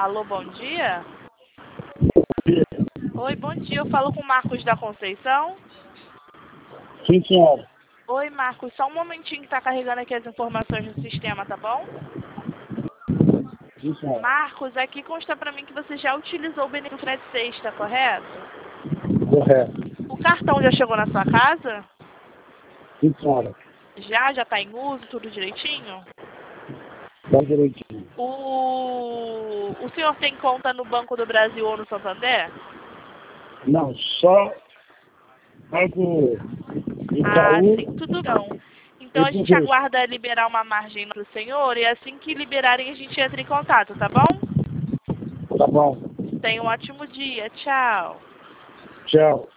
Alô, bom dia? Oi, bom dia. Eu falo com o Marcos da Conceição. Sim, senhora. Oi, Marcos. Só um momentinho que tá carregando aqui as informações no sistema, tá bom? Sim, senhora. Marcos, aqui consta pra mim que você já utilizou o benefício frete sexta, correto? Correto. O cartão já chegou na sua casa? Sim, senhora. Já tá em uso, tudo direitinho? Tá direitinho. O senhor tem conta no Banco do Brasil ou no Santander? Não, só Banco Ah, Itaú sim, tudo bom. Então e a gente Bradesco. aguarda liberar uma margem para o senhor e assim que liberarem a gente entra em contato, tá bom? Tá bom. Tenha um ótimo dia. Tchau. Tchau.